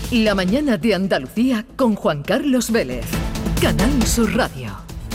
La mañana de Andalucía con Juan Carlos Vélez. Canal Sur Radio.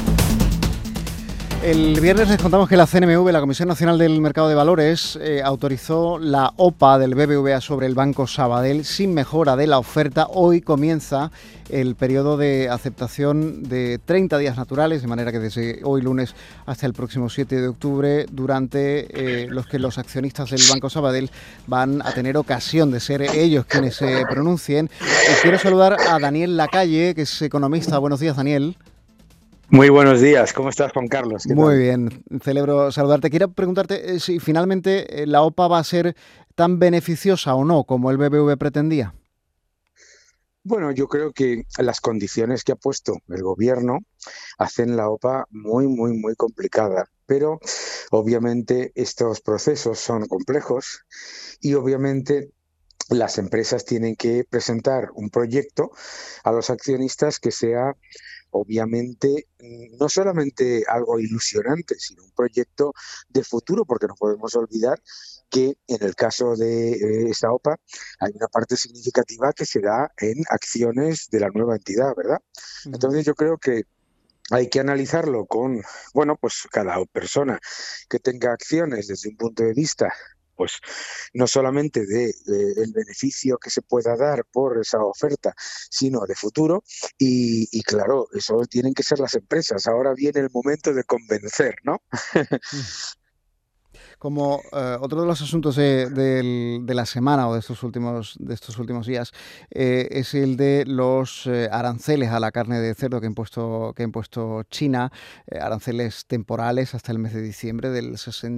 El viernes les contamos que la CNMV, la Comisión Nacional del Mercado de Valores, autorizó la OPA del BBVA sobre el Banco Sabadell sin mejora de la oferta. Hoy comienza el periodo de aceptación de 30 días naturales, de manera que desde hoy lunes hasta el próximo 7 de octubre, durante los que los accionistas del Banco Sabadell van a tener ocasión de ser ellos quienes se pronuncien. Quiero saludar a Daniel Lacalle, que es economista. Buenos días, Daniel. Muy buenos días, ¿cómo estás, Juan Carlos? ¿Qué Muy tal? bien, celebro saludarte. Quiero preguntarte si finalmente la OPA va a ser tan beneficiosa o no como el BBV pretendía. Bueno, yo creo que las condiciones que ha puesto el gobierno hacen la OPA muy complicada. Pero obviamente estos procesos son complejos y obviamente las empresas tienen que presentar un proyecto a los accionistas que sea obviamente no solamente algo ilusionante, sino un proyecto de futuro, porque no podemos olvidar que en el caso de esta OPA hay una parte significativa que se da en acciones de la nueva entidad, ¿verdad? Entonces yo creo que hay que analizarlo con, bueno, pues cada persona que tenga acciones desde un punto de vista, pues no solamente de el beneficio que se pueda dar por esa oferta, sino de futuro. Y claro, eso tienen que ser las empresas. Ahora viene el momento de convencer, ¿no? Como otro de los asuntos de la semana o de estos últimos días es el de los aranceles a la carne de cerdo que ha impuesto China, aranceles temporales hasta el mes de diciembre del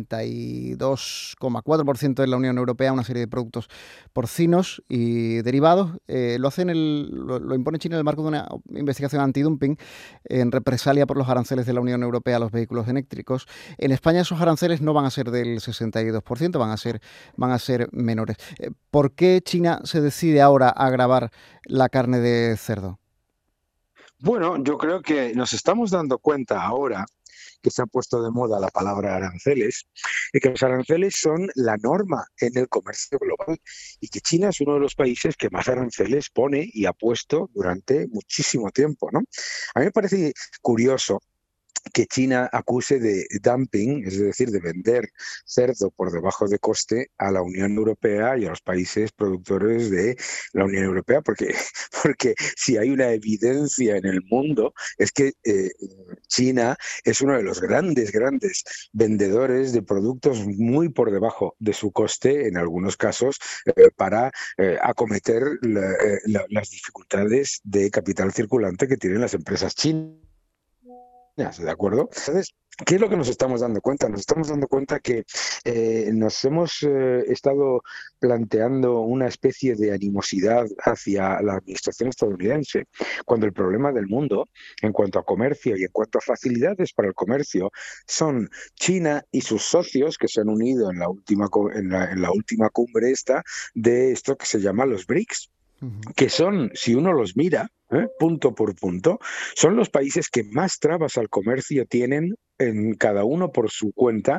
62,4% en la Unión Europea, una serie de productos porcinos y derivados. Lo impone China en el marco de una investigación antidumping en represalia por los aranceles de la Unión Europea a los vehículos eléctricos. En España esos aranceles no van a ser del 62%, van a ser menores. ¿Por qué China se decide ahora a gravar la carne de cerdo? Bueno, yo creo que nos estamos dando cuenta ahora que se ha puesto de moda la palabra aranceles, y que los aranceles son la norma en el comercio global y que China es uno de los países que más aranceles pone y ha puesto durante muchísimo tiempo, ¿no? A mí me parece curioso que China acuse de dumping, es decir, de vender cerdo por debajo de coste a la Unión Europea y a los países productores de la Unión Europea, porque si hay una evidencia en el mundo es que China es uno de los grandes vendedores de productos muy por debajo de su coste, en algunos casos, para acometer las dificultades de capital circulante que tienen las empresas chinas. ¿De acuerdo? Entonces, ¿qué es lo que nos estamos dando cuenta? Nos estamos dando cuenta que nos hemos estado planteando una especie de animosidad hacia la administración estadounidense, cuando el problema del mundo, en cuanto a comercio y en cuanto a facilidades para el comercio, son China y sus socios que se han unido en la última cumbre de esto que se llama los BRICS, que son, si uno los mira, punto por punto, son los países que más trabas al comercio tienen en cada uno por su cuenta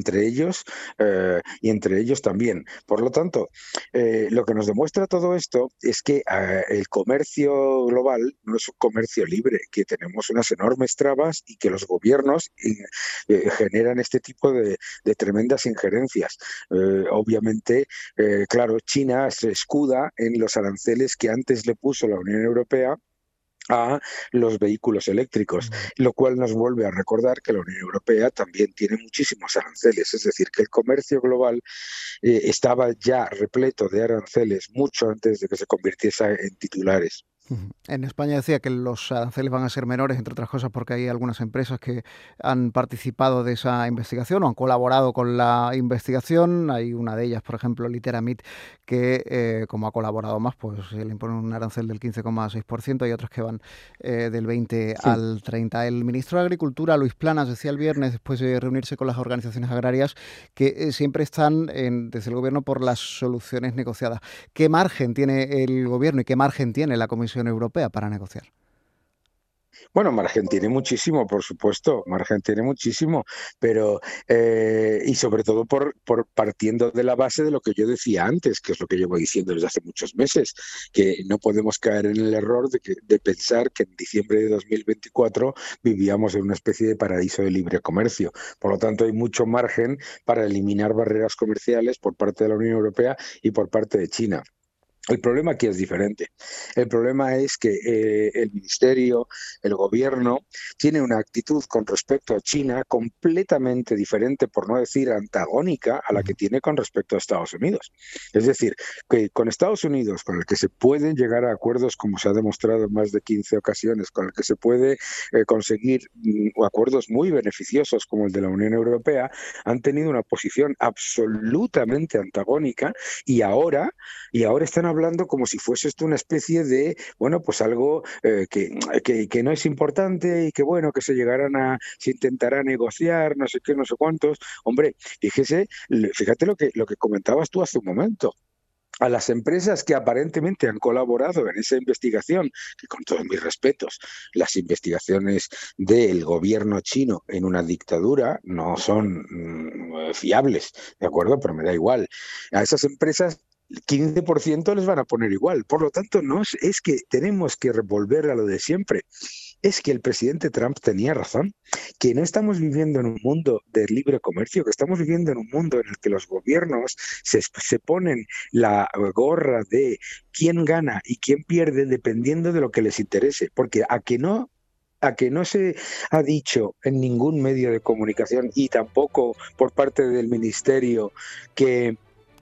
y entre ellos también. Por lo tanto, lo que nos demuestra todo esto es que el comercio global no es un comercio libre, que tenemos unas enormes trabas y que los gobiernos generan este tipo de tremendas injerencias. Obviamente, claro, China se escuda en los aranceles que antes le puso la Unión Europea a los vehículos eléctricos, lo cual nos vuelve a recordar que la Unión Europea también tiene muchísimos aranceles, es decir, que el comercio global estaba ya repleto de aranceles mucho antes de que se convirtiese en titulares. En España decía que los aranceles van a ser menores, entre otras cosas porque hay algunas empresas que han participado de esa investigación o han colaborado con la investigación. Hay una de ellas, por ejemplo, Literamit, que como ha colaborado más, pues le imponen un arancel del 15,6%. Hay otros que van del 20 al 30%. El ministro de Agricultura, Luis Planas, decía el viernes, después de reunirse con las organizaciones agrarias, que siempre están desde el gobierno por las soluciones negociadas. ¿Qué margen tiene el gobierno y qué margen tiene la Comisión Europea para negociar? Bueno, margen tiene muchísimo, por supuesto, margen tiene muchísimo, pero y sobre todo por partiendo de la base de lo que yo decía antes, que es lo que llevo diciendo desde hace muchos meses, que no podemos caer en el error de pensar que en diciembre de 2024 vivíamos en una especie de paraíso de libre comercio. Por lo tanto, hay mucho margen para eliminar barreras comerciales por parte de la Unión Europea y por parte de China. El problema aquí es diferente. El problema es que el ministerio, el gobierno, tiene una actitud con respecto a China completamente diferente, por no decir antagónica, a la que tiene con respecto a Estados Unidos. Es decir, que con Estados Unidos, con el que se pueden llegar a acuerdos, como se ha demostrado en más de 15 ocasiones, con el que se puede conseguir acuerdos muy beneficiosos, como el de la Unión Europea, han tenido una posición absolutamente antagónica y ahora están hablando como si fuese esto una especie de, bueno, pues algo que no es importante y que, bueno, que se intentará negociar, no sé qué, no sé cuántos. Hombre, fíjate lo que comentabas tú hace un momento. A las empresas que aparentemente han colaborado en esa investigación, que con todos mis respetos, las investigaciones del gobierno chino en una dictadura no son fiables, ¿de acuerdo? Pero me da igual. A esas empresas 15% les van a poner igual. Por lo tanto, no es que tenemos que revolver a lo de siempre. Es que el presidente Trump tenía razón, que no estamos viviendo en un mundo de libre comercio, que estamos viviendo en un mundo en el que los gobiernos se ponen la gorra de quién gana y quién pierde dependiendo de lo que les interese, porque a que no se ha dicho en ningún medio de comunicación y tampoco por parte del ministerio que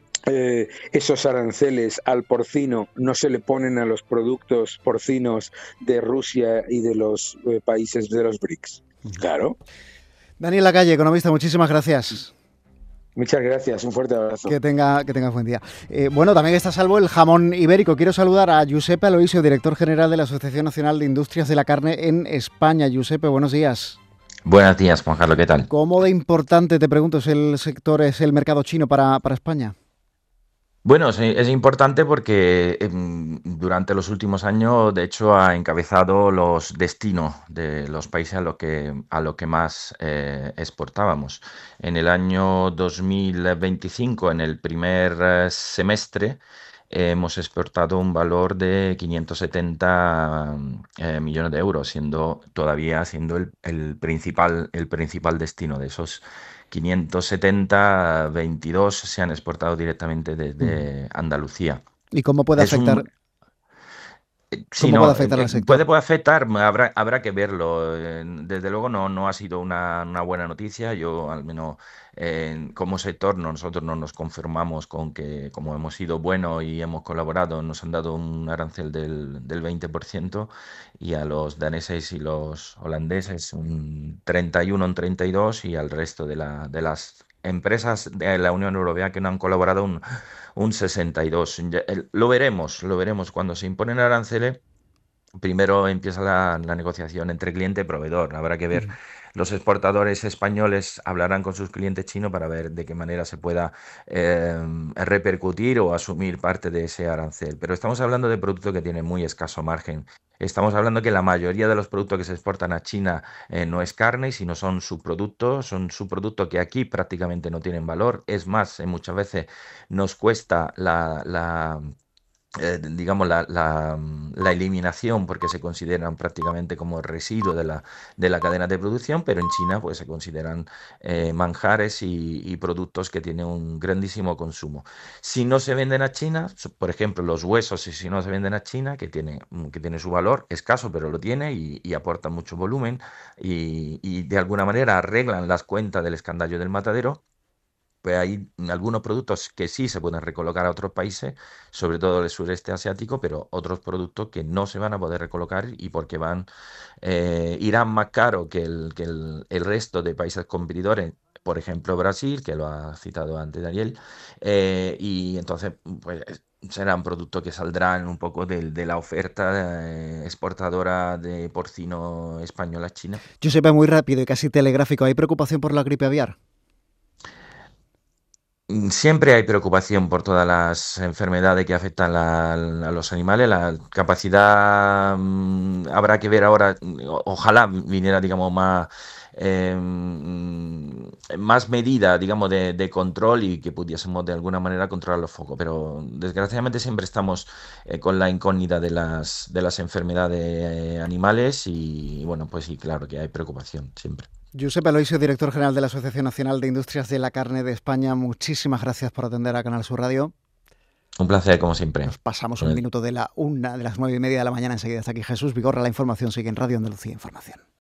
esos aranceles al porcino no se le ponen a los productos porcinos de Rusia y de los países de los BRICS. Claro. Daniel Lacalle, economista, muchísimas gracias. Muchas gracias, un fuerte abrazo. Que tenga buen día. Bueno, también está a salvo el jamón ibérico. Quiero saludar a Giuseppe Aloisio, director general de la Asociación Nacional de Industrias de la Carne en España. Giuseppe, buenos días. Buenos días, Juan Carlos, ¿qué tal? ¿Cómo de importante, te pregunto, es el mercado chino para España? Bueno, sí, es importante porque durante los últimos años, de hecho, ha encabezado los destinos de los países a lo que más exportábamos. En el año 2025, en el primer semestre, hemos exportado un valor de 570 millones de euros, siendo el principal destino de esos 570, 22 se han exportado directamente desde Andalucía. ¿Y cómo puede afectar? Sí, ¿Cómo puede afectar al sector? puede afectar, habrá que verlo. Desde luego no ha sido una buena noticia. Yo, al menos como sector, nosotros no nos conformamos con que, como hemos sido buenos y hemos colaborado, nos han dado un arancel del 20% y a los daneses y los holandeses un 31, un 32% y al resto de las empresas de la Unión Europea que no han colaborado un 62%. Lo veremos cuando se imponen aranceles. Primero empieza la negociación entre cliente y proveedor. Habrá que ver. Los exportadores españoles hablarán con sus clientes chinos para ver de qué manera se pueda repercutir o asumir parte de ese arancel. Pero estamos hablando de productos que tienen muy escaso margen. Estamos hablando que la mayoría de los productos que se exportan a China no es carne, sino son subproductos que aquí prácticamente no tienen valor. Es más, muchas veces nos cuesta digamos, la eliminación porque se consideran prácticamente como residuo de la cadena de producción, pero en China pues se consideran manjares y productos que tienen un grandísimo consumo. Si no se venden a China, por ejemplo, los huesos, si no se venden a China, que tiene su valor escaso, pero lo tiene y aporta mucho volumen y de alguna manera arreglan las cuentas del escandallo del matadero. Pues hay algunos productos que sí se pueden recolocar a otros países, sobre todo el sureste asiático, pero otros productos que no se van a poder recolocar y porque irán más caro que el resto de países competidores, por ejemplo Brasil, que lo ha citado antes Daniel, y entonces pues serán productos que saldrán un poco de la oferta exportadora de porcino español a China. Giuseppe, muy rápido y casi telegráfico, ¿hay preocupación por la gripe aviar? Siempre hay preocupación por todas las enfermedades que afectan a los animales. La capacidad, habrá que ver ahora, ojalá viniera, digamos, más medida, digamos, de control y que pudiésemos de alguna manera controlar los focos. Pero desgraciadamente siempre estamos con la incógnita de las enfermedades animales y bueno, pues sí, claro que hay preocupación siempre. Josep Aloisio, director general de la Asociación Nacional de Industrias de la Carne de España, muchísimas gracias por atender a Canal Sur Radio. Un placer, como siempre. Nos pasamos un minuto de las 9:30 de la mañana. Enseguida está aquí Jesús Vigorra. La información sigue en Radio Andalucía Información.